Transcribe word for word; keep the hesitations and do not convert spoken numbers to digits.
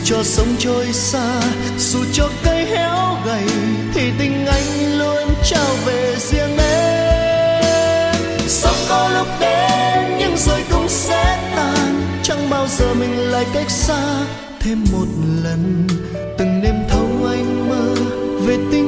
cho sông trôi xa, dù cho cây héo gầy thì tình anh luôn trao về riêng em. Sông có lúc đến nhưng rồi cũng sẽ tan, chẳng bao giờ mình lại cách xa thêm một lần. Từng đêm thâu anh mơ về tim